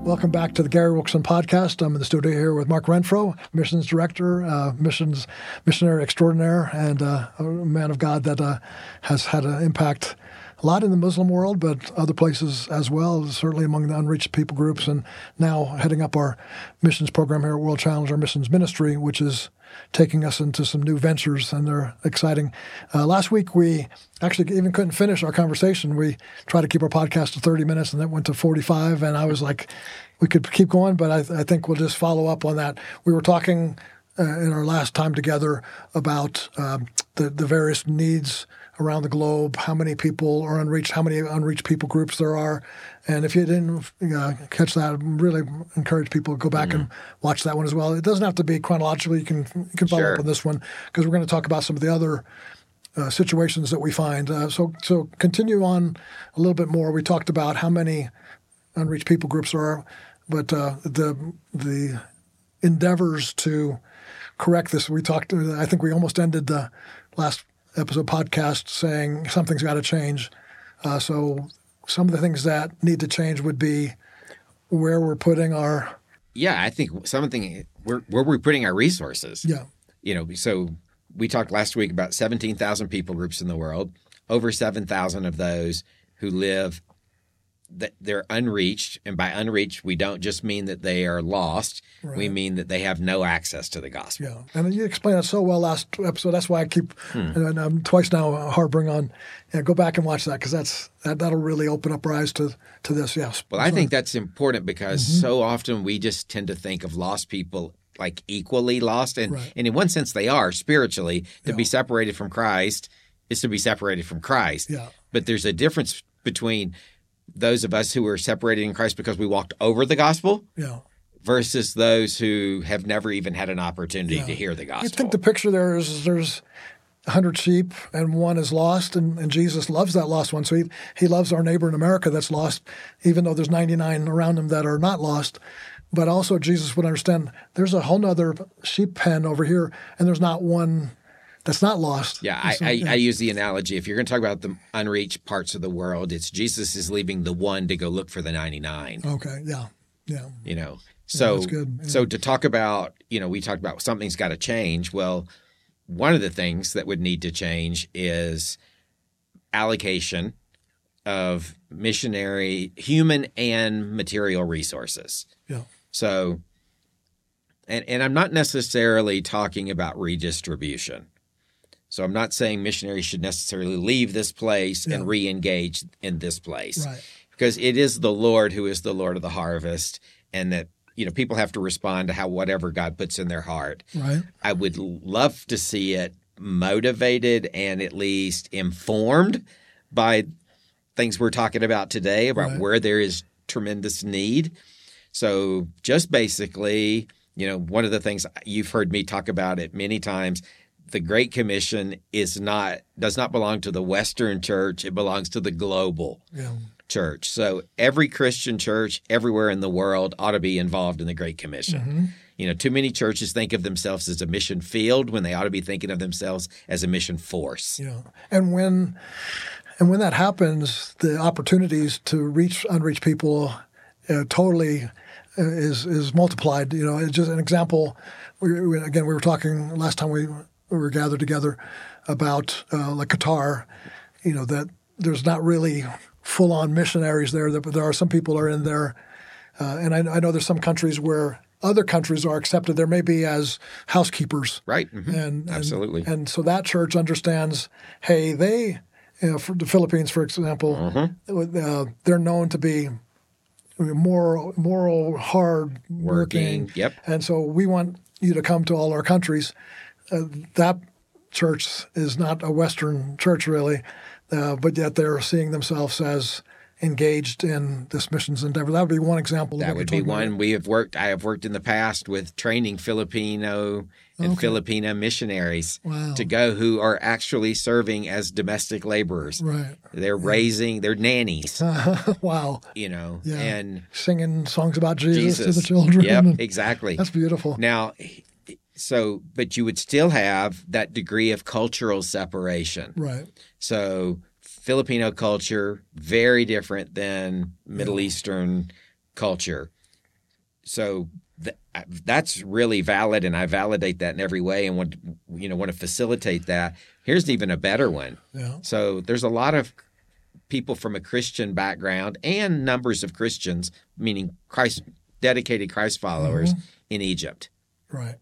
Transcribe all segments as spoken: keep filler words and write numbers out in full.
Welcome back to the Gary Wilkerson Podcast. I'm in the studio here with Mark Renfro, missions director, uh, missions missionary extraordinaire, and uh, a man of God that uh, has had an impact a lot in the Muslim world, but other places as well, certainly among the unreached people groups, and now heading up our missions program here at World Challenge, our missions ministry, which is taking us into some new ventures, and they're exciting. Uh, last week, we actually even couldn't finish our conversation. We tried to keep our podcast to thirty minutes, and that went to forty-five, and I was like, we could keep going, but I, I think we'll just follow up on that. We were talking uh, in our last time together about um, the, the various needs around the globe, how many people are unreached, how many unreached people groups there are. And if you didn't uh, catch that, I really encourage people to go back mm. and watch that one as well. It doesn't have to be chronologically. You can you can follow sure. up on this one because we're going to talk about some of the other uh, situations that we find. Uh, so so continue on a little bit more. We talked about how many unreached people groups there are, but uh, the the endeavors to correct this. We talked. I think we almost ended the last episode podcast saying something's got to change. Uh, so some of the things that need to change would be where we're putting our yeah. I think something where where we're putting our resources. Yeah, you know. So we talked last week about seventeen thousand people groups in the world. Over seven thousand of those who live that they're unreached, and by unreached we don't just mean that they are lost. Right. We mean that they have no access to the gospel. Yeah, and you explained that so well last episode. That's why I keep hmm. and I'm twice now harboring on. Yeah, go back and watch that because that's that that'll really open up our eyes to to this. Yes. Well, I so, think that's important because mm-hmm. so often we just tend to think of lost people like equally lost, and right. and in one sense they are spiritually. To yeah. be separated from Christ is to be separated from Christ. Yeah. But there's a difference between those of us who are separated in Christ because we walked over the gospel yeah. versus those who have never even had an opportunity yeah. to hear the gospel. I think the picture there is there's a hundred sheep and one is lost, and, and Jesus loves that lost one. So he, he loves our neighbor in America that's lost, even though there's ninety-nine around him that are not lost. But also Jesus would understand there's a whole nother sheep pen over here, and there's not one that's not lost. Yeah, I, so, I, yeah. I use the analogy. If you're going to talk about the unreached parts of the world, it's Jesus is leaving the one to go look for the ninety-nine. Okay, yeah, yeah. You know, so yeah, that's good. Yeah. so to talk about, you know, we talked about something's got to change. Well, one of the things that would need to change is allocation of missionary, human and material resources. Yeah. So, and and I'm not necessarily talking about redistribution. So I'm not saying missionaries should necessarily leave this place yeah. and re-engage in this place. Right. Because it is the Lord who is the Lord of the harvest, and that, you know, people have to respond to how whatever God puts in their heart. Right. I would love to see it motivated and at least informed by things we're talking about today about right. where there is tremendous need. So just basically, you know, one of the things you've heard me talk about it many times, the Great Commission is not does not belong to the Western church. It belongs to the global yeah. church. So every Christian church everywhere in the world ought to be involved in the Great Commission. Mm-hmm. You know, too many churches think of themselves as a mission field when they ought to be thinking of themselves as a mission force. Yeah, and when and when that happens, the opportunities to reach unreached people uh, totally uh, is is multiplied. You know, it's just an example. We, we, again, we were talking last time we. We were gathered together about uh, like Qatar, you know, that there's not really full-on missionaries there. But there are some people are in there. Uh, and I, I know there's some countries where other countries are accepted. There may be as housekeepers. Right. Mm-hmm. And, Absolutely. And, and so that church understands, hey, they, you know, for the Philippines, for example, mm-hmm. uh, they're known to be moral, moral hard working. Working. Yep. And so we want you to come to all our countries. Uh, that church is not a Western church, really, uh, but yet they're seeing themselves as engaged in this missions endeavor. That would be one example. That would be one. About. We have worked. I have worked in the past with training Filipino and okay. Filipina missionaries wow. to go who are actually serving as domestic laborers. Right. They're yeah. raising. They're nannies. wow. You know, yeah. and singing songs about Jesus, Jesus. to the children. Yep. Exactly. That's beautiful. Now. So, but you would still have that degree of cultural separation. Right. So, Filipino culture, very different than Middle yeah. Eastern culture. so th- that's really valid, and I validate that in every way, and want you know want to facilitate that. Here's even a better one. Yeah. So there's a lot of people from a Christian background and numbers of Christians, meaning Christ dedicated Christ followers, mm-hmm. in Egypt. Right.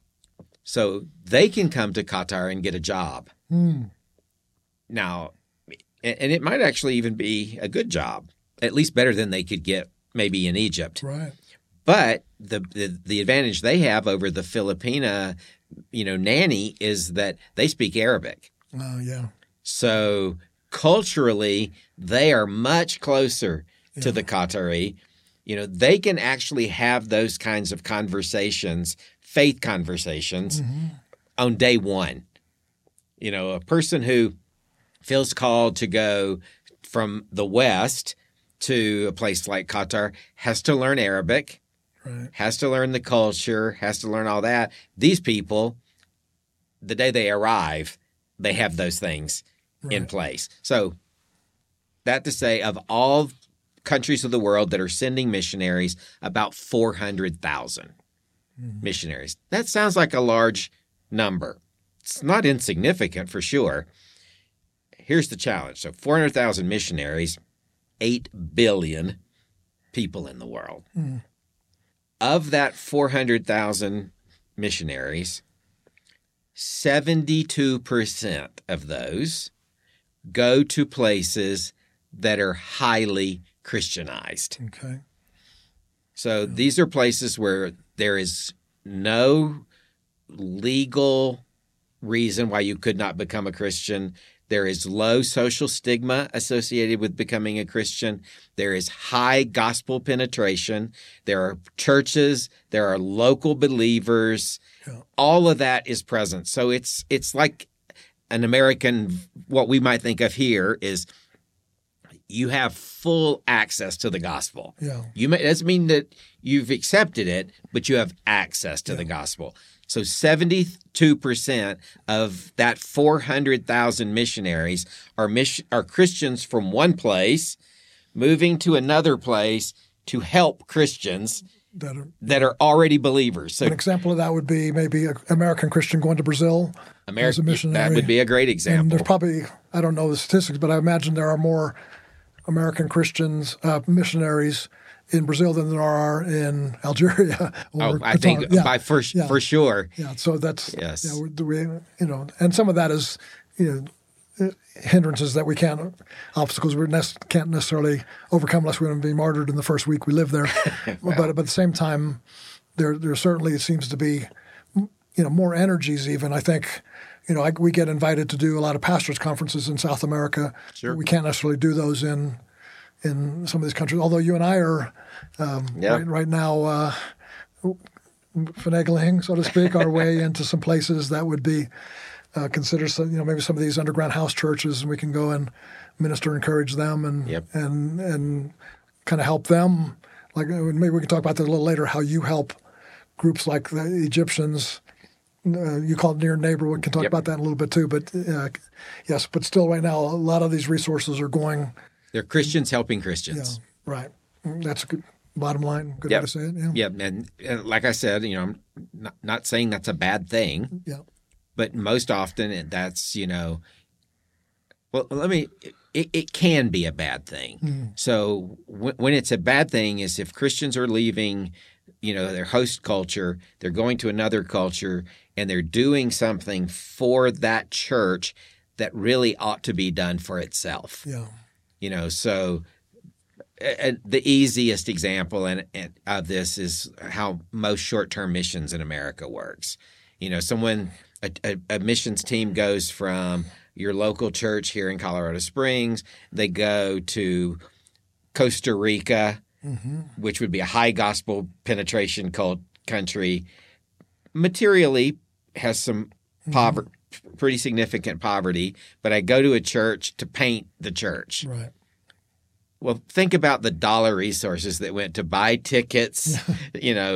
So they can come to Qatar and get a job. Mm. Now, and it might actually even be a good job, at least better than they could get maybe in Egypt. Right. But the, the the advantage they have over the Filipina, you know, nanny is that they speak Arabic. Oh, yeah. So culturally, they are much closer yeah. to the Qatari. You know, they can actually have those kinds of conversations, faith conversations, mm-hmm. on day one. You know, a person who feels called to go from the West to a place like Qatar has to learn Arabic, right. has to learn the culture, has to learn all that. These people, the day they arrive, they have those things right. in place. So that to say, of all countries of the world that are sending missionaries, about four hundred thousand mm-hmm. missionaries. That sounds like a large number. It's not insignificant for sure. Here's the challenge. So four hundred thousand missionaries, eight billion people in the world. Mm. Of that four hundred thousand missionaries, seventy-two percent of those go to places that are highly Christianized. Okay. So yeah. these are places where there is no legal reason why you could not become a Christian. There is low social stigma associated with becoming a Christian. There is high gospel penetration. There are churches. There are local believers. Yeah. All of that is present. So it's it's like an American, what we might think of here is you have full access to the gospel. Yeah. You may, doesn't mean that you've accepted it, but you have access to yeah. the gospel. So seventy-two percent of that four hundred thousand missionaries are mission, are Christians from one place moving to another place to help Christians that are, that are already believers. So an example of that would be maybe an American Christian going to Brazil Ameri- as a missionary. That would be a great example. And there's probably, I don't know the statistics, but I imagine there are more American Christians, uh, missionaries in Brazil than there are in Algeria. Or oh, I Qatar. think yeah. by for, yeah. for sure. Yeah, so that's, yes. yeah, we, we, you know, and some of that is, you know, hindrances that we can't, obstacles we ne- can't necessarily overcome unless we're going to be martyred in the first week we live there. Wow. But, but at the same time, there there certainly seems to be, you know, more energies even. I think, you know, I, we get invited to do a lot of pastors' conferences in South America. Sure. We can't necessarily do those in in some of these countries, although you and I are um, yep. right, right now uh, finagling, so to speak, our way into some places that would be uh, considered, some, you know, maybe some of these underground house churches, and we can go and minister, encourage them, and yep. and and kind of help them. Like maybe we can talk about that a little later. How you help groups like the Egyptians. Uh, you call it near neighbor. We can talk yep. about that in a little bit too. But uh, yes, but still, right now, a lot of these resources are going. They're Christians helping Christians. Yeah, right. That's a good bottom line. Good yep. way to say it. Yeah. Yeah, and, and like I said, you know, I'm not, not saying that's a bad thing. Yeah. But most often, that's, you know, well, let me. It, it can be a bad thing. Mm. So w- when it's a bad thing is if Christians are leaving, you know, their host culture, they're going to another culture, and they're doing something for that church that really ought to be done for itself. Yeah. You know, so uh, the easiest example in, in, of this is how most short-term missions in America works. You know, someone a, a, a missions team goes from your local church here in Colorado Springs, they go to Costa Rica, mm-hmm. which would be a high gospel penetration cult country, materially has some poverty. Mm-hmm. Pretty significant poverty, but I go to a church to paint the church. Right. Well, think about the dollar resources that went to buy tickets, you know,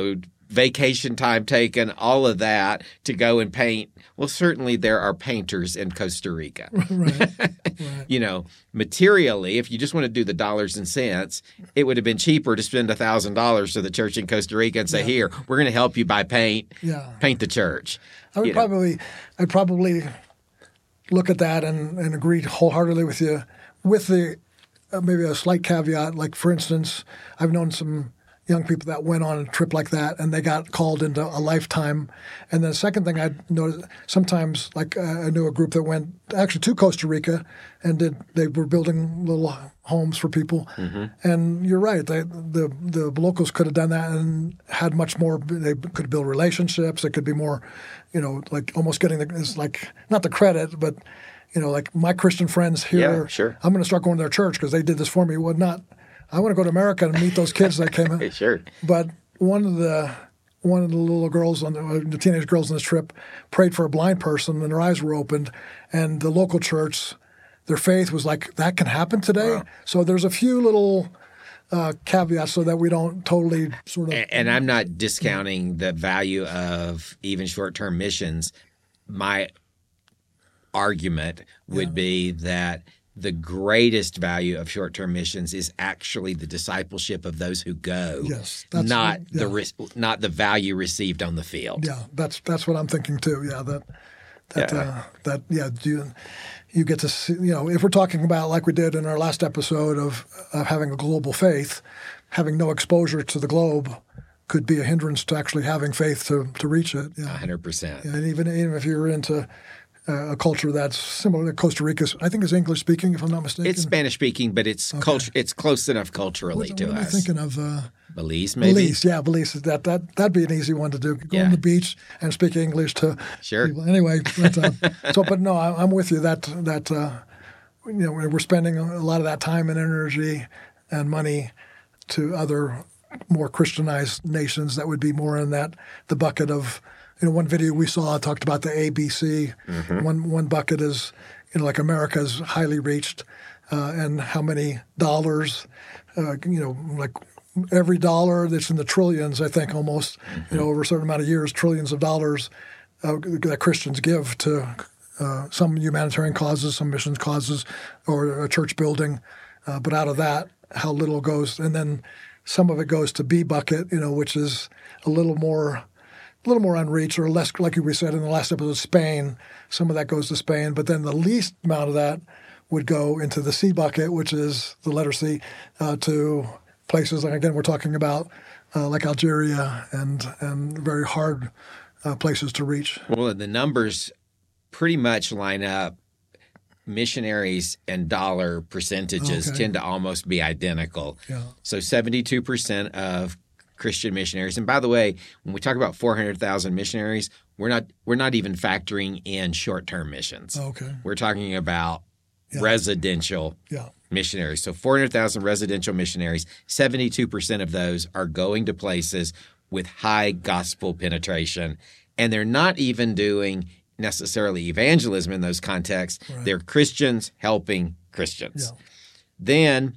vacation time taken, all of that to go and paint. Well, certainly there are painters in Costa Rica. Right. Right. You know, materially, if you just want to do the dollars and cents, it would have been cheaper to spend one thousand dollars to the church in Costa Rica and say, yeah. here, we're going to help you buy paint, yeah. paint the church. I would you probably know. I'd probably look at that and, and agree wholeheartedly with you with the uh, maybe a slight caveat. Like, for instance, I've known some young people that went on a trip like that and they got called into a lifetime. And then the second thing I noticed, sometimes like uh, I knew a group that went actually to Costa Rica and did they were building little homes for people. Mm-hmm. And you're right, they, the the locals could have done that and had much more. They could build relationships. It could be more, you know, like almost getting the it's like not the credit, but you know, like my Christian friends here. Yeah, sure. I'm going to start going to their church because they did this for me. Well, not. I want to go to America and meet those kids that came in. Sure. But one of the one of the little girls on the, the teenage girls on this trip prayed for a blind person and their eyes were opened, and the local church, their faith was like, that can happen today. Wow. So there's a few little uh, caveats so that we don't totally sort of. And, and I'm not discounting the value of even short-term missions. My argument would yeah. be that the greatest value of short-term missions is actually the discipleship of those who go, yes, that's, not yeah. the not the value received on the field. Yeah, that's that's what I'm thinking too. Yeah, that that yeah. Uh, that yeah, you you get to see, you know, if we're talking about like we did in our last episode of of having a global faith, having no exposure to the globe could be a hindrance to actually having faith to to reach it. Yeah, one hundred percent. Yeah, and even even if you're into Uh, a culture that's similar to Costa Rica, I think is English speaking, if I'm not mistaken. It's Spanish speaking, but it's okay. culture. It's close enough culturally what, to what us. Am I thinking of uh, Belize, maybe. Belize, yeah, Belize. That that that'd be an easy one to do. Go yeah. on the beach and speak English to sure. people. Anyway, but, uh, so but no, I, I'm with you. That that uh, you know we're spending a lot of that time and energy and money to other more Christianized nations that would be more in that the bucket of. You know, one video we saw talked about the A B C. Mm-hmm. One one bucket is, you know, like America's highly reached, uh, and how many dollars, uh, you know, like every dollar that's in the trillions, I think almost, mm-hmm. you know, over a certain amount of years, trillions of dollars uh, that Christians give to uh, some humanitarian causes, some missions causes, or a church building. Uh, but out of that, how little goes, and then some of it goes to B bucket, you know, which is a little more. A little more unreached or less, like we said in the last episode, Spain. Some of that goes to Spain, but then the least amount of that would go into the C bucket, which is the letter C, uh, to places, like, again, we're talking about uh, like Algeria and, and very hard uh, places to reach. Well, the numbers pretty much line up. Missionaries and dollar percentages okay. tend to almost be identical. Yeah. So seventy-two percent of Christian missionaries. And by the way, when we talk about four hundred thousand missionaries, we're not we're not even factoring in short-term missions. Okay. We're talking about yeah. residential yeah. missionaries. So four hundred thousand residential missionaries, seventy-two percent of those are going to places with high gospel penetration. And they're not even doing necessarily evangelism in those contexts. Right. They're Christians helping Christians. Yeah. Then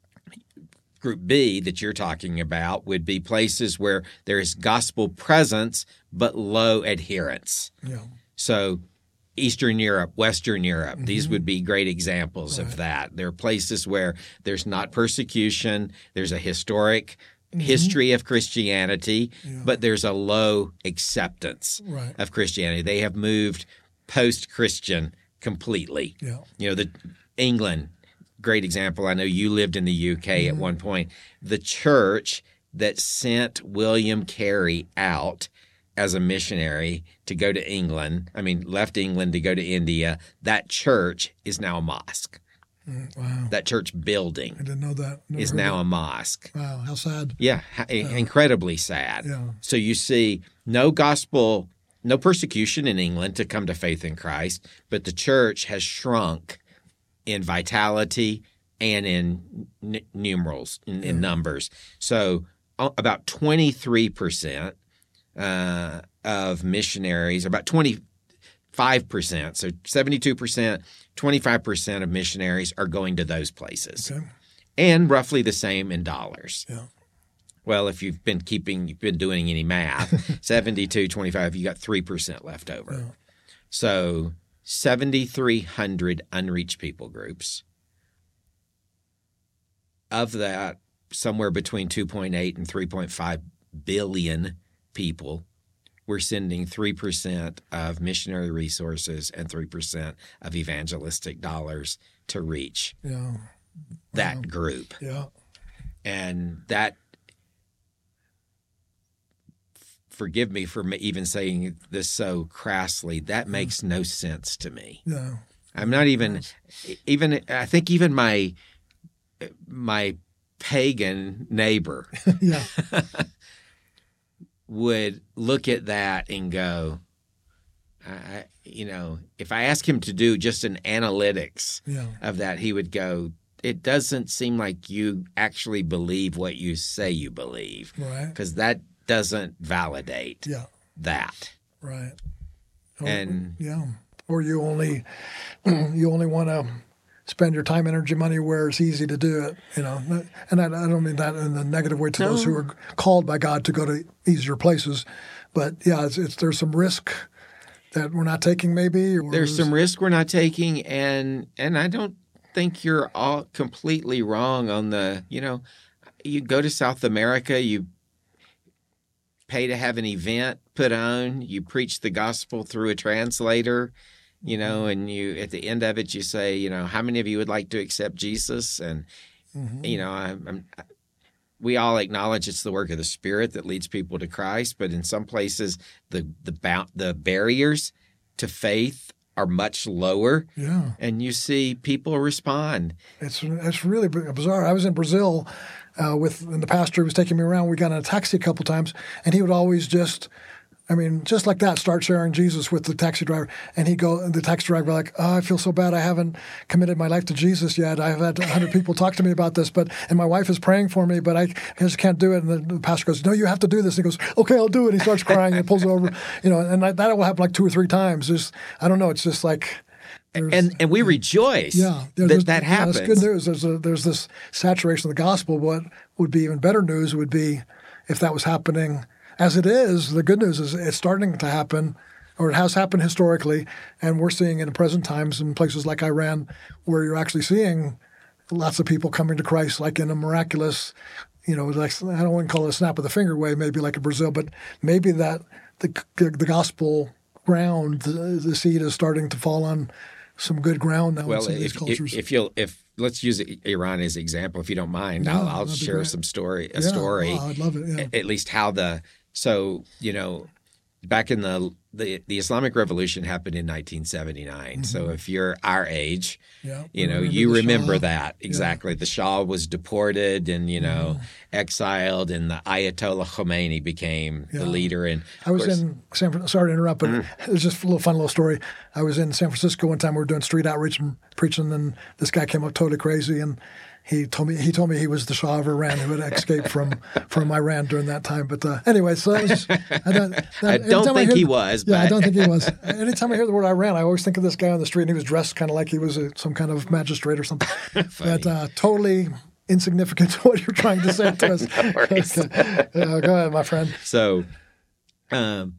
Group B that you're talking about would be places where there is gospel presence but low adherence. Yeah. So Eastern Europe, Western Europe, mm-hmm. these would be great examples right. of that. There are places where there's not persecution, there's a historic mm-hmm. history of Christianity, yeah. but there's a low acceptance right. of Christianity. They have moved post-Christian completely. Yeah. You know, the England, great example. I know you lived in the U K mm-hmm. at one point. The church that sent William Carey out as a missionary to go to England, I mean, left England to go to India, that church is now a mosque. Mm, wow. That church building I didn't know that. Never is now that. a mosque. Wow, how sad. Yeah, uh, incredibly sad. Yeah. So you see no gospel, no persecution in England to come to faith in Christ, but the church has shrunk in vitality and in n- numerals, in, in yeah. numbers. So uh, about twenty-three percent uh, of missionaries, about twenty-five percent, so seventy-two percent, twenty-five percent of missionaries are going to those places. Okay. And roughly the same in dollars. Yeah. Well, if you've been keeping, you've been doing any math, seventy-two, twenty-five, you got three percent left over. Yeah. So seventy-three hundred unreached people groups. Of that, somewhere between two point eight and three point five billion people, we're sending three percent of missionary resources and three percent of evangelistic dollars to reach Yeah. that Wow. group. Yeah. And that, forgive me for even saying this so crassly, that makes no sense to me. Yeah. I'm not even, even, I think even my, my pagan neighbor Yeah. would look at that and go, I, you know, if I ask him to do just an analytics Yeah. of that, he would go, it doesn't seem like you actually believe what you say you believe, Right. because that doesn't validate Yeah. that. Right. Or, And yeah. Or you only you only want to spend your time, energy, money where it's easy to do it, you know. And I, I don't mean that in the negative way to No. those who are called by God to go to easier places, but yeah, it's, it's there's some risk that we're not taking, maybe. Or there's some risk we're not taking, and and I don't think you're all completely wrong on the, you know, you go to South America, you pay to have an event put on, you preach the gospel through a translator, you know, and you at the end of it you say, you know, how many of you would like to accept Jesus? And Mhm. you know, I'm, I'm we all acknowledge it's the work of the Spirit that leads people to Christ, but in some places the the ba- the barriers to faith are much lower, Yeah. and you see people respond. It's it's really bizarre. I was in Brazil uh, with and the pastor was taking me around. We got in a taxi a couple times, and he would always just, I mean, just like that, start sharing Jesus with the taxi driver. And he'd go, and the taxi driver would be like, oh, I feel so bad. I haven't committed my life to Jesus yet. I've had a hundred people talk to me about this, but and my wife is praying for me, but I just can't do it. And the, the pastor goes, no, you have to do this. And he goes, okay, I'll do it. He starts crying and pulls over, you know, and that, that will happen like two or three times. There's, I don't know. It's just like. And and we rejoice Yeah, that that yeah, happens. That's good news. There's a, there's this saturation of the gospel. What would be even better news would be if that was happening as it is. The good news is it's starting to happen, or it has happened historically, and we're seeing it in present times in places like Iran, where you're actually seeing lots of people coming to Christ, like in a miraculous, you know, like I don't want to call it a snap of the finger way, maybe like in Brazil, but maybe that the the gospel ground, the, the seed is starting to fall on some good ground now Well, in some of these if, cultures. if if you'll if let's use Iran as an example, if you don't mind, Yeah, I'll, I'll that'd be share great. some story a Yeah, story. oh, I'd love it. Yeah. a- At least how the so you know back in the the, the Islamic Revolution happened in nineteen seventy-nine. So if you're our age, Yeah, you know remember you the remember Shah. that exactly. The Shah was deported and you know exiled, and the Ayatollah Khomeini became Yeah. the leader. And I was course- in San Fran- sorry to interrupt, but Mm-hmm. it was just a little fun little story. I was in San Francisco one time. We were doing street outreach and preaching, and this guy came up totally crazy, and he told me he told me he was the Shah of Iran who had escaped from from Iran during that time. But uh, anyway, so that was, I don't, that, I don't anytime think hear he the- was, Yeah, I but- don't think he was. Anytime I hear the word Iran, I always think of this guy on the street, and he was dressed kind of like he was a, some kind of magistrate or something. But uh, totally insignificant to what you're trying to say to us. worries. Okay. Uh, go ahead, my friend. So, um,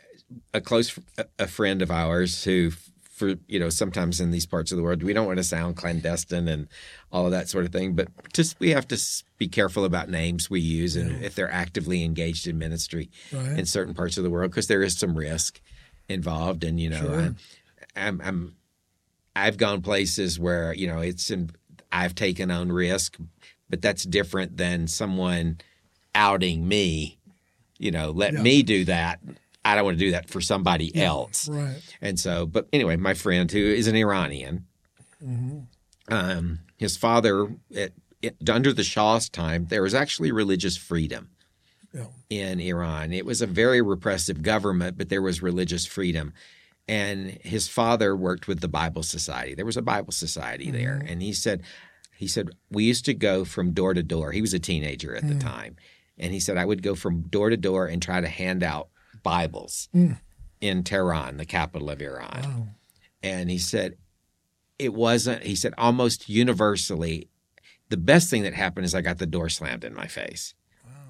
a close a, a friend of ours who, for you know, sometimes in these parts of the world, we don't want to sound clandestine and all of that sort of thing, but just we have to s- be careful about names we use and if they're actively engaged in ministry Right. in certain parts of the world, because there is some risk involved. And you know, Sure. I'm, I'm, I'm I've gone places where you know it's in, I've taken on risk, but that's different than someone outing me. You know, let Yeah. me do that. I don't want to do that for somebody else. Right. And so, but anyway, my friend who is an Iranian, Mm-hmm. um, his father, at, it, under the Shah's time, there was actually religious freedom Yeah. in Iran. It was a very repressive government, but there was religious freedom. And his father worked with the Bible Society. There was a Bible Society there. And he said, he said, we used to go from door to door. He was a teenager at the time. And he said, I would go from door to door and try to hand out Bibles in Tehran, the capital of Iran. Wow. And he said, it wasn't, he said, almost universally, the best thing that happened is I got the door slammed in my face.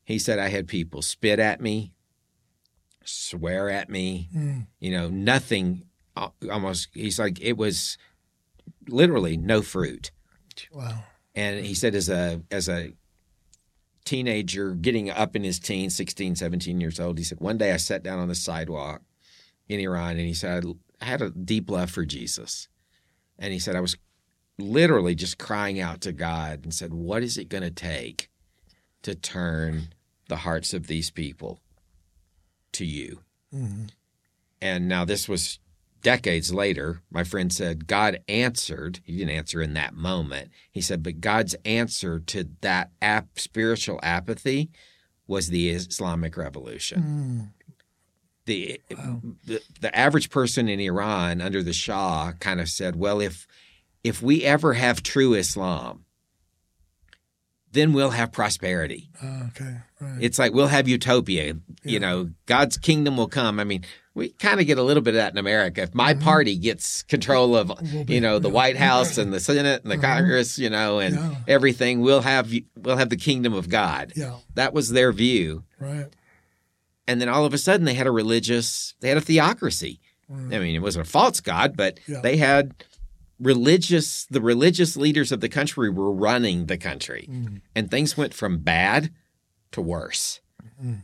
He said, I had people spit at me, swear at me, mm. you know, nothing almost. He's like, it was literally no fruit. Wow. And he said, as a as a teenager getting up in his teens, sixteen, seventeen years old, he said, one day I sat down on the sidewalk in Iran, and he said, I had a deep love for Jesus. And he said, I was literally just crying out to God and said, what is it going to take to turn the hearts of these people to you? Mm-hmm. And now this was decades later. My friend said, God answered. He didn't answer in that moment. He said, but God's answer to that ap- spiritual apathy was the Islamic Revolution. Mm. The, wow. the the average person in Iran under the Shah kind of said, well, if if we ever have true Islam, then we'll have prosperity. Oh, okay. Right. It's like we'll have utopia. Yeah. You know, God's kingdom will come. I mean, we kind of get a little bit of that in America. If my mm-hmm. party gets control of, you know, the yeah. White House and the Senate and the uh-huh. Congress, you know, and yeah. everything, we'll have we'll have the kingdom of God. Yeah. That was their view. Right. And then all of a sudden they had a religious, they had a theocracy. Mm. I mean, it wasn't a false God, but yeah. they had religious, the religious leaders of the country were running the country. Mm. And things went from bad to worse. Mm.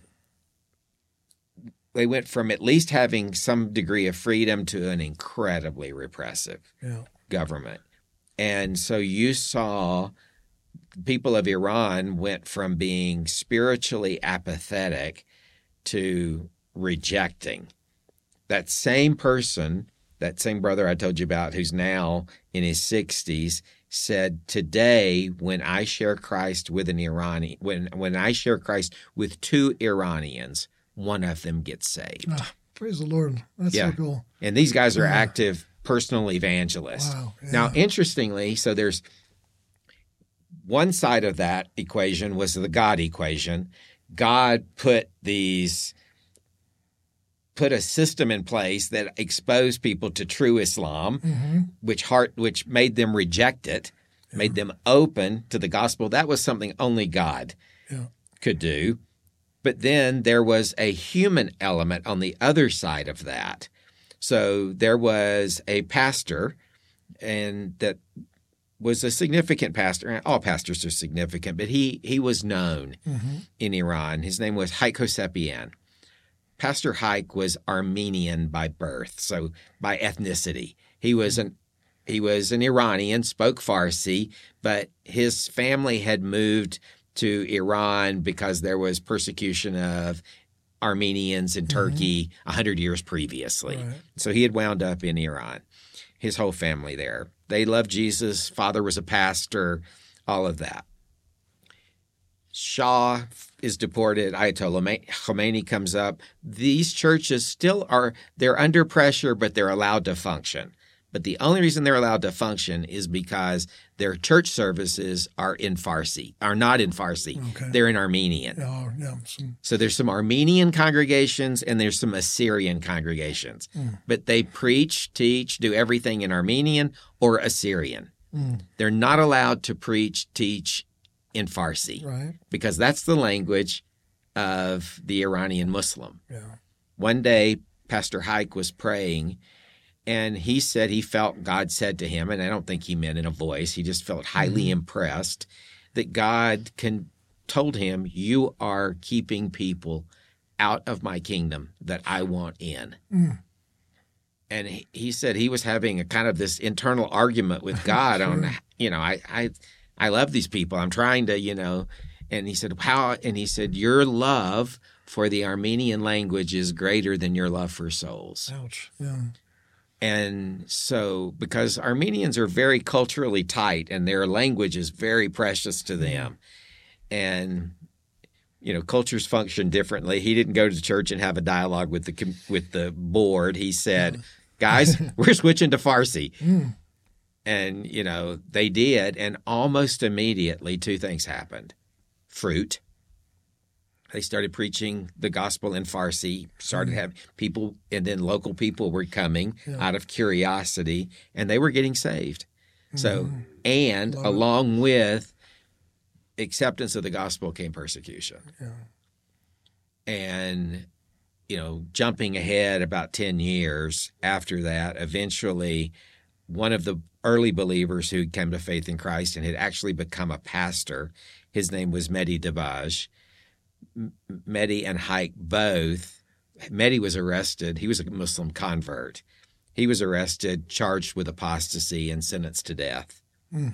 They went from at least having some degree of freedom to an incredibly repressive yeah. government. And so you saw people of Iran went from being spiritually apathetic to rejecting. That same person, that same brother I told you about who's now in his sixties, said, today when I share Christ with an Iranian, when, when I share Christ with two Iranians, one of them gets saved. Ah, praise the Lord. That's yeah. so cool. And these guys are yeah. active personal evangelists. Wow. Yeah. Now, interestingly, so there's one side of that equation was the God equation. God put these, put a system in place that exposed people to true Islam, mm-hmm. which heart, which made them reject it, yeah. made them open to the gospel. That was something only God yeah. could do. But then there was a human element on the other side of that. So there was a pastor, and that was a significant pastor. All pastors are significant, but he he was known mm-hmm. in Iran. His name was Haik Hossepian. Pastor Haik was Armenian by birth, so by ethnicity. He was an he was an Iranian, spoke Farsi, but his family had moved to Iran because there was persecution of Armenians in Turkey mm-hmm. one hundred years previously. Right. So he had wound up in Iran, his whole family there. They loved Jesus. Father was a pastor, all of that. Shah is deported. Ayatollah Khomeini comes up. These churches still are, they're under pressure, but they're allowed to function. But the only reason they're allowed to function is because their church services are in Farsi, are not in Farsi. Okay. They're in Armenian. Yeah, yeah, some... So there's some Armenian congregations and there's some Assyrian congregations. Mm. But they preach, teach, do everything in Armenian or Assyrian. Mm. They're not allowed to preach, teach in Farsi. Right. Because that's the language of the Iranian Muslim. Yeah. One day, Pastor Haik was praying, and he said he felt God said to him, and I don't think he meant in a voice, he just felt highly mm-hmm. impressed, that God can, told him, you are keeping people out of my kingdom that I want in. Mm. And he, he said he was having a kind of this internal argument with God sure. on, you know, I, I I love these people. I'm trying to, you know, and he said, how? And he said, your love for the Armenian language is greater than your love for souls. Ouch. Yeah. And so, because Armenians are very culturally tight and their language is very precious to them, and you know, cultures function differently. He didn't go to church and have a dialogue with the with the board. He said, "Guys, we're switching to Farsi," mm. and you know they did, and almost immediately two things happened: fruit. They started preaching the gospel in Farsi, started having people, and then local people were coming yeah. out of curiosity, and they were getting saved. Mm. So, and Love along it. with acceptance of the gospel came persecution. Yeah. And, you know, jumping ahead about ten years after that, eventually one of the early believers who came to faith in Christ and had actually become a pastor, his name was Mehdi Dabaj. Mehdi and Haik both, Mehdi was arrested. He was a Muslim convert. He was arrested, charged with apostasy, and sentenced to death. Mm.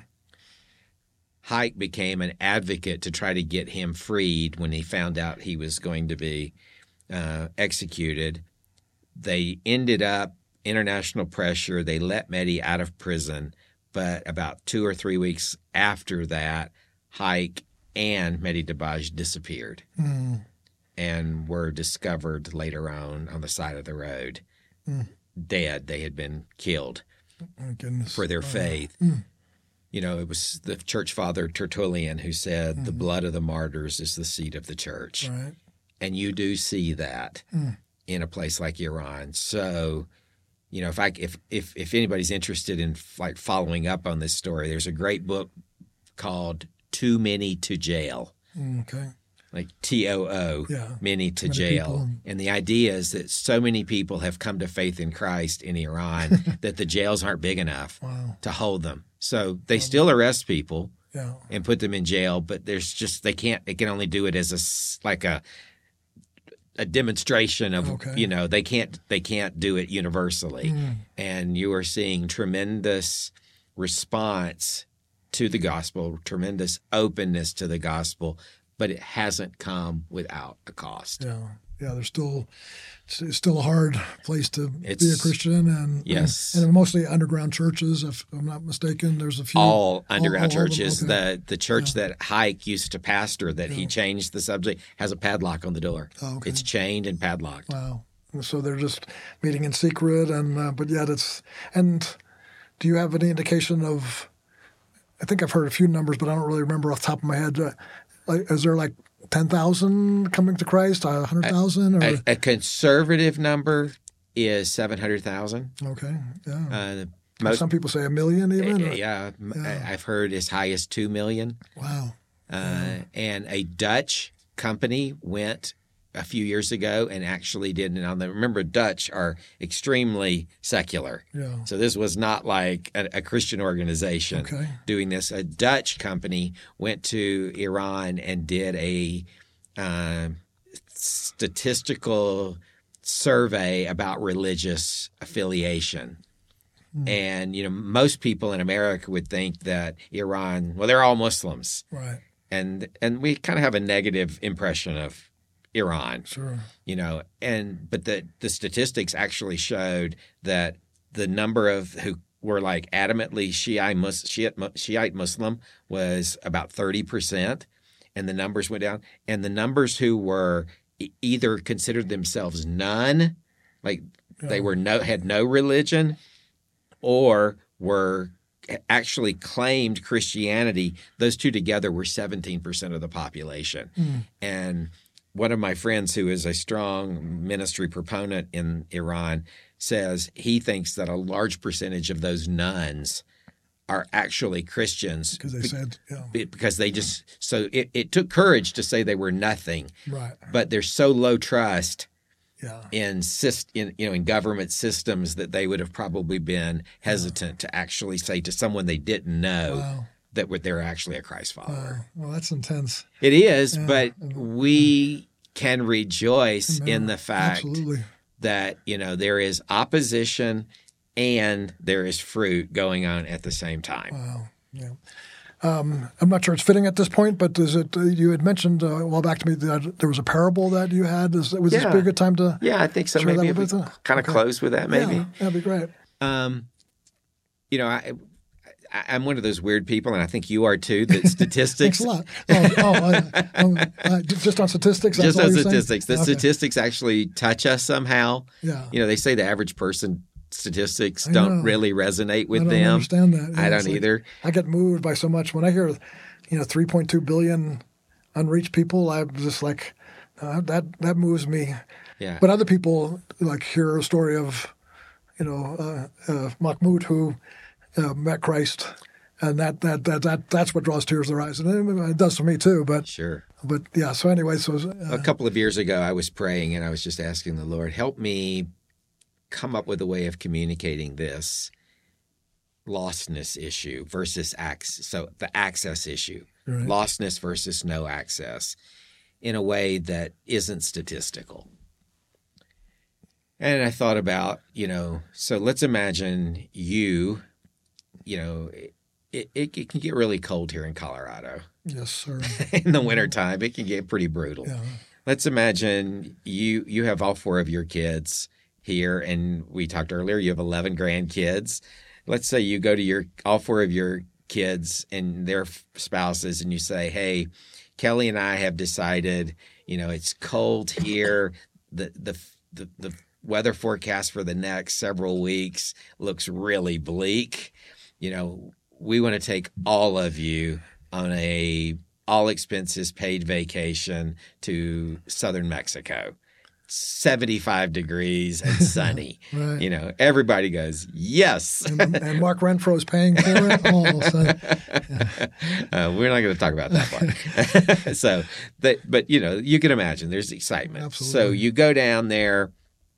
Haik became an advocate to try to get him freed when he found out he was going to be uh, executed. They ended up, international pressure, they let Mehdi out of prison, but about two or three weeks after that, Haik and Mehdi Dabaj disappeared Mm. and were discovered later on on the side of the road, Mm. dead. They had been killed Oh, goodness. for their Oh, faith. Mm. You know, it was the church father Tertullian who said, the blood of the martyrs is the seed of the church. Right. And you do see that Mm. in a place like Iran. So, you know, if I if if if anybody's interested in like following up on this story, there's a great book called Too Many to Jail. Mm, okay. Like T O O, Yeah. many to Many jail. people. And the idea is that so many people have come to faith in Christ in Iran that the jails aren't big enough Wow. to hold them. So they still arrest people Yeah. and put them in jail, but there's just they can't. They can only do it as a s- like a a demonstration of Okay. you know they can't they can't do it universally, Mm. and you are seeing tremendous response to the gospel, tremendous openness to the gospel, but it hasn't come without a cost. Yeah. Yeah. There's still it's, it's still a hard place to be a It's- Christian, and Yes. and, and mostly underground churches, if I'm not mistaken. There's a few All underground all of them, churches. okay. The the church that Haik used to pastor, that he changed the subject, has a padlock on the door. Oh, okay. It's chained and padlocked. Wow. So they're just meeting in secret, and uh, but yet it's. And do you have any indication of? I think I've heard a few numbers, but I don't really remember off the top of my head. Uh, like, is there like ten thousand coming to Christ, a hundred thousand, or A, a conservative number is seven hundred thousand. okay, yeah. Uh, most, Some people say a million, even. or- yeah, m- Yeah. I've heard as high as two million. Wow. Uh, and a Dutch company went a few years ago and actually did. And on the, remember, Dutch are extremely secular. Yeah. So this was not like a, a Christian organization Okay. doing this. A Dutch company went to Iran and did a uh, statistical survey about religious affiliation. And, you know, most people in America would think that Iran, well, they're all Muslims. Right. And and we kind of have a negative impression of Iran, Sure. you know, and but the the statistics actually showed that the number of who were like adamantly Shiite Mus- Shiite, Mu- Shiite Muslim was about thirty percent, and the numbers went down. And the numbers who were e- either considered themselves none, like they were no had no religion, or were actually claimed Christianity, those two together were seventeen percent of the population. Mm. And one of my friends who is a strong ministry proponent in Iran says he thinks that a large percentage of those nuns are actually Christians Because they said, yeah. be- because they just so it, it took courage to say they were nothing, Right. but there's so low trust Yeah. in syst- in you know in government systems that they would have probably been hesitant to actually say to someone they didn't know Wow. that would- they're actually a Christ follower. Wow. Well, that's intense. It is, Yeah. but we can rejoice Amen. in the fact Absolutely. that you know there is opposition and there is fruit going on at the same time. Wow. Yeah. Um, I'm not sure it's fitting at this point, but is it? Uh, you had mentioned uh, a while back to me that there was a parable that you had. Is, was this Yeah. be a good time to? Yeah, I think so. Share that Maybe if we with us? kind of Okay. close with that, maybe. Yeah, that'd be great. Um, you know, I, I, I'm one of those weird people, and I think you are too. That statistics, Thanks a lot. Oh, oh uh, um, uh, j- just on statistics. That's just all on you're saying? statistics, the Okay. statistics actually touch us somehow. Yeah. You know, they say the average person statistics I don't know. really resonate with I don't them. understand that. Yeah, I it's don't like- either. I get moved by so much when I hear, you know, three point two billion unreached people. I'm just like, uh, that that moves me. Yeah. But other people like hear a story of, you know, uh, uh, Mahmoud who uh, met Christ And that, that that that that's what draws tears to their eyes, and it does for me too. But Sure. but yeah. So anyway, so uh, A couple of years ago, I was praying and I was just asking the Lord, help me come up with a way of communicating this lostness issue versus access. So the access issue, Right. lostness versus no access, in a way that isn't statistical. And I thought about, you know, so let's imagine you, you know, it, it, it can get really cold here in Colorado. yes, sir. In the wintertime, it can get pretty brutal. Yeah. Let's imagine you you have all four of your kids here, and we talked earlier, you have eleven grandkids. Let's say you go to your all four of your kids and their spouses, and you say, hey, Kelly and I have decided, you know, it's cold here. The the the, the weather forecast for the next several weeks looks really bleak. You know, we want to take all of you on a all expenses paid vacation to southern Mexico. seventy-five degrees and sunny. Right. You know, everybody goes, yes. and, and Mark Renfro is paying for it. Oh, so, yeah. uh, we're not going to talk about that part. so, that, but, you know, you can imagine there's excitement. Absolutely. So you go down there.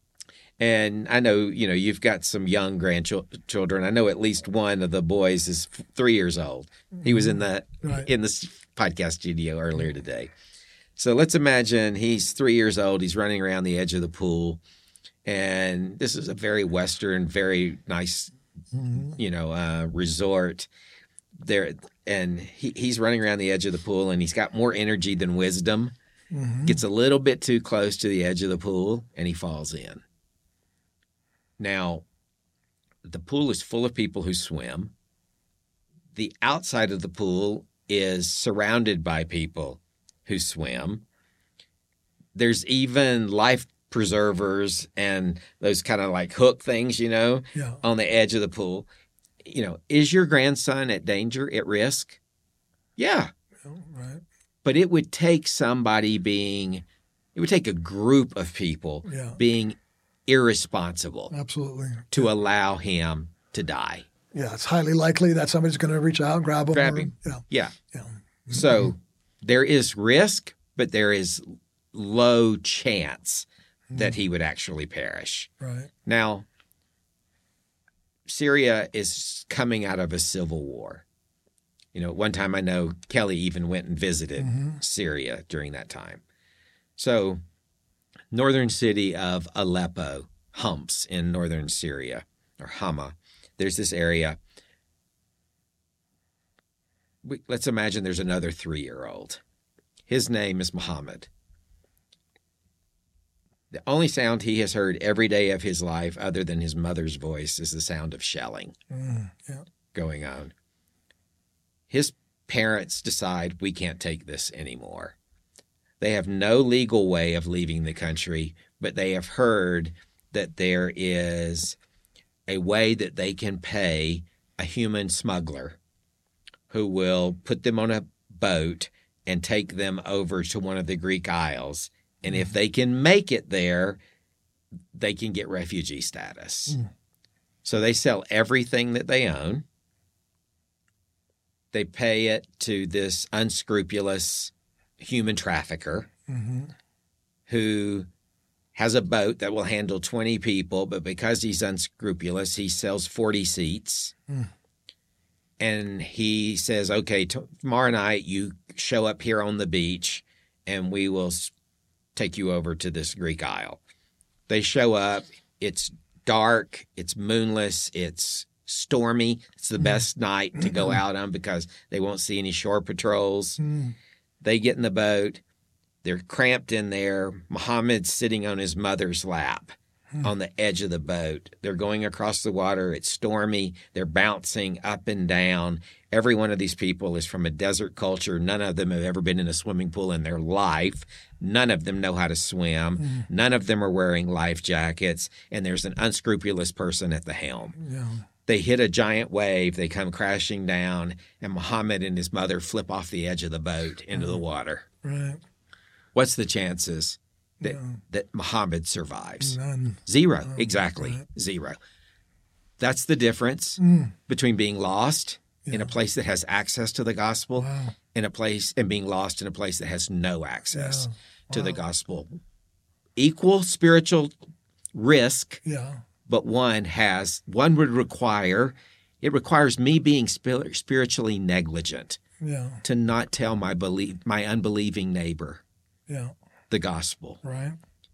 And I know, you know, you've got some young grandchildren. I know at least one of the boys is three years old. He was in the Right. in the podcast studio earlier today. So let's imagine he's three years old. He's running around the edge of the pool, and this is a very Western, very nice, Mhm. you know, uh, resort. There, and he, he's running around the edge of the pool, and he's got more energy than wisdom. Mhm. Gets a little bit too close to the edge of the pool, and he falls in. Now, the pool is full of people who swim. The outside of the pool is surrounded by people who swim. There's even life preservers and those kind of like hook things, you know, Yeah. on the edge of the pool. You know, is your grandson at danger, at risk? Yeah. Right. But it would take somebody being, it would take a group of people Yeah. being irresponsible Absolutely. to allow him to die. Yeah. It's highly likely that somebody's going to reach out and grab him. Grab or- him. Yeah. Yeah. Yeah. So there is risk, but there is low chance that he would actually perish. Right. Now, Syria is coming out of a civil war. You know, one time I know Kelly even went and visited Mhm. Syria during that time. So, northern city of Aleppo, Humps in northern Syria, or Hama, there's this area. We, let's imagine there's another three-year-old. His name is Muhammad. The only sound he has heard every day of his life, other than his mother's voice, is the sound of shelling Mm, yeah. going on. His parents decide we can't take this anymore. They have no legal way of leaving the country, but they have heard that there is a way that they can pay a human smuggler who will put them on a boat and take them over to one of the Greek Isles. And if they can make it there, they can get refugee status. Mm. So they sell everything that they own. They pay it to this unscrupulous human trafficker hmm who has a boat that will handle twenty people, but because he's unscrupulous, he sells forty seats. Mm. And he says, okay, tomorrow night you show up here on the beach and we will take you over to this Greek Isle. They show up. It's dark. It's moonless. It's stormy. It's the best night to go out on because they won't see any shore patrols. Mm. They get in the boat. They're cramped in there. Muhammad's sitting on his mother's lap on the edge of the boat. They're going across the water. It's stormy. They're bouncing up and down. Every one of these people is from a desert culture. None of them have ever been in a swimming pool in their life. None of them know how to swim. None of them are wearing life jackets. And there's an unscrupulous person at the helm. Yeah. They hit a giant wave. They come crashing down, and Muhammad and his mother flip off the edge of the boat into the water. Right. What's the chances that, Yeah. that Muhammad survives? None. Zero. Oh, Exactly. right. Zero. That's the difference Mm. between being lost Yeah. in a place that has access to the gospel, Wow. in a place and being lost in a place that has no access Yeah. to Wow. the gospel. Equal spiritual risk, Yeah. but one has one would require it requires me being spir- spiritually negligent Yeah. to not tell my believe my unbelieving neighbor Yeah. the gospel. Right.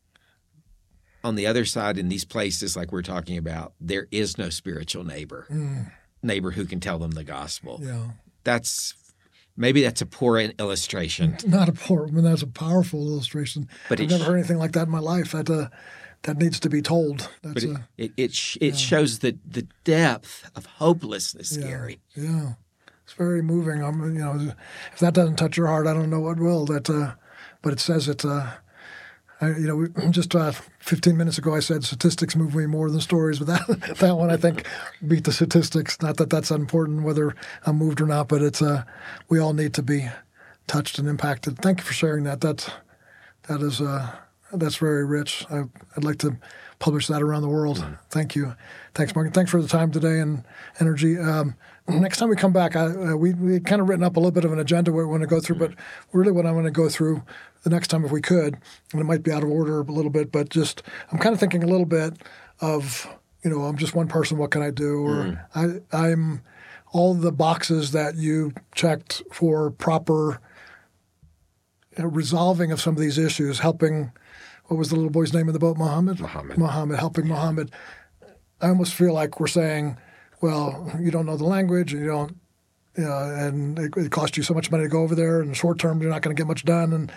On the other side, in these places like we're talking about, there is no spiritual neighbor, Mm. neighbor who can tell them the gospel. Yeah. That's maybe that's a poor illustration, Not a poor, I mean, that's a powerful illustration. But I've it never sh- heard anything like that in my life. That uh, that needs to be told. That's but it a, it it, sh- it shows the the depth of hopelessness, yeah. Gary. Yeah. It's very moving. I'm, you know, if that doesn't touch your heart, I don't know what will. That, uh, but it says it. Uh, I, you know, we- just uh, fifteen minutes ago, I said statistics move me more than stories, but that that one I think beat the statistics. Not that that's unimportant whether I'm moved or not, but it's uh, we all need to be touched and impacted. Thank you for sharing that. That that is uh, that's very rich. I, I'd like to publish that around the world. Mm-hmm. Thank you. Thanks, Mark. Thanks for the time today and energy. Um, next time we come back, I, uh, we we kind of written up a little bit of an agenda we want to go through, mm-hmm. but really what I want to go through the next time if we could, and it might be out of order a little bit, but just I'm kind of thinking a little bit of, you know, I'm just one person, what can I do? Or mm. I, I'm all the boxes that you checked for proper you know, resolving of some of these issues, helping, what was the little boy's name in the boat? Muhammad? Muhammad. Muhammad, helping yeah. Muhammad. I almost feel like we're saying, well, you don't know the language, you don't, you know, and it, it costs you so much money to go over there. In the short term, you're not going to get much done. And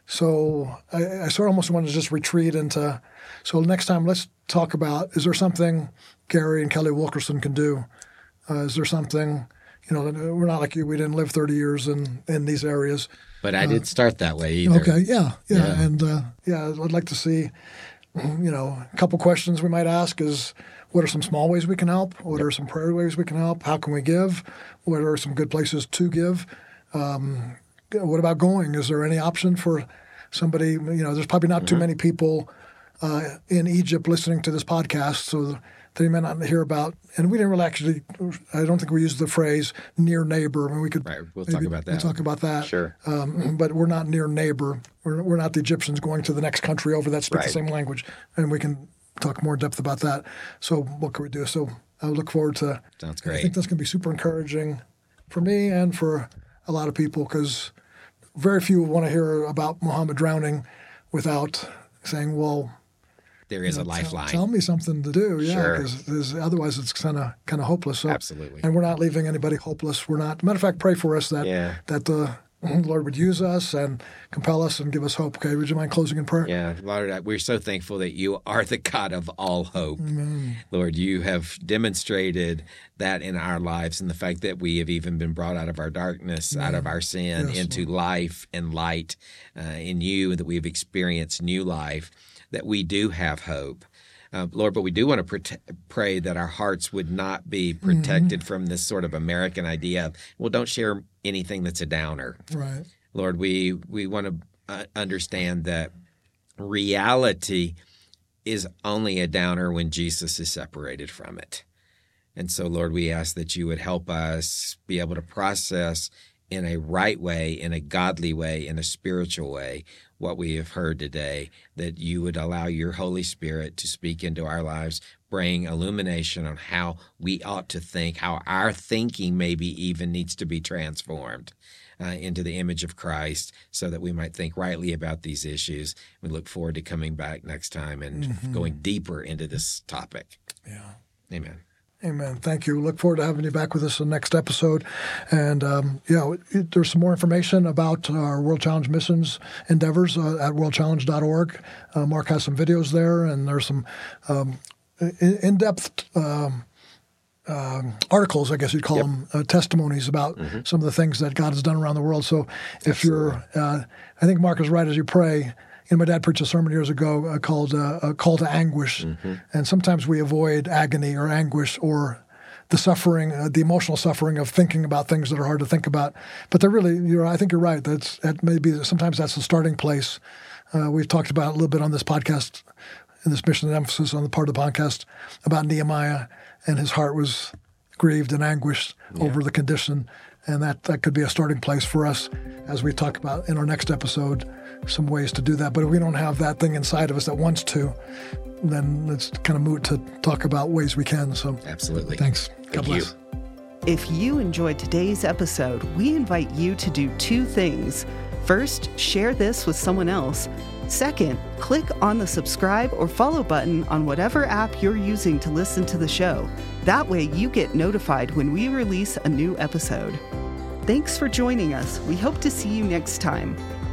so I, I sort of almost want to just retreat into, so next time let's talk about, is there something Gary and Kelly Wilkerson can do? Uh, is there something, you know, we're not like you, we didn't live thirty years in, in these areas. But I uh, didn't start that way either. Okay, yeah, yeah. yeah. And uh, yeah, I'd like to see, you know, a couple questions we might ask is, what are some small ways we can help? What yep. are some prayer ways we can help? How can we give? What are some good places to give? Um, what about going? Is there any option for somebody? You know, there's probably not mm-hmm. too many people uh, in Egypt listening to this podcast, so they may not hear about. And we didn't really actually. I don't think we used the phrase near neighbor. I mean, we could. Right. We'll maybe, talk about that. We'll talk about that. Sure. Um, but we're not near neighbor. We're we're not the Egyptians going to the next country over that speak right. the same language, and we can talk more in depth about that. So what can we do? So I look forward to. Sounds great. I think that's going to be super encouraging for me and for a lot of people because very few want to hear about Muhammad drowning without saying, well, there is you know, a lifeline. Tell, tell me something to do. Yeah, because sure. otherwise it's kind of kind of hopeless. So, absolutely. And we're not leaving anybody hopeless. We're not. Matter of fact, pray for us that yeah. that the Lord would use us and compel us and give us hope. Okay, would you mind closing in prayer? Yeah, Lord, we're so thankful that you are the God of all hope. Amen. Lord, you have demonstrated that in our lives and the fact that we have even been brought out of our darkness, yeah. out of our sin, yes, into Lord. life and light uh, in you, and that we have experienced new life, that we do have hope. Uh, Lord, but we do want to prote- pray that our hearts would not be protected mm-hmm. from this sort of American idea of, well, don't share anything that's a downer. Right. Lord, we, we want to uh, understand that reality is only a downer when Jesus is separated from it. And so, Lord, we ask that you would help us be able to process in a right way, in a godly way, in a spiritual way, what we have heard today, that you would allow your Holy Spirit to speak into our lives, bring illumination on how we ought to think, how our thinking maybe even needs to be transformed uh, into the image of Christ so that we might think rightly about these issues. We look forward to coming back next time and mm-hmm. going deeper into this topic. Yeah. Amen. Amen. Thank you. Look forward to having you back with us in the next episode. And, um, yeah, it, there's some more information about our World Challenge missions endeavors uh, at world challenge dot org. Uh, Mark has some videos there, and there's some um, in-depth um, uh, articles, I guess you'd call yep. them, uh, testimonies about mm-hmm. some of the things that God has done around the world. So if Absolutely. you're, uh, I think Mark is right as you pray. You know, my dad preached a sermon years ago uh, called uh, a Call to Anguish. Mm-hmm. And sometimes we avoid agony or anguish or the suffering, uh, the emotional suffering of thinking about things that are hard to think about. But they're really, you're, I think you're right. That's that maybe sometimes that's the starting place. Uh, we've talked about a little bit on this podcast, in this mission and emphasis on the part of the podcast, about Nehemiah, and his heart was grieved and anguished Yeah. over the condition. And that, that could be a starting place for us as we talk about in our next episode, some ways to do that. But if we don't have that thing inside of us that wants to, then it's kind of moot to talk about ways we can. So Absolutely. Thanks. God Thank you. bless. If you enjoyed today's episode, we invite you to do two things. First, share this with someone else. Second, click on the subscribe or follow button on whatever app you're using to listen to the show. That way you get notified when we release a new episode. Thanks for joining us. We hope to see you next time.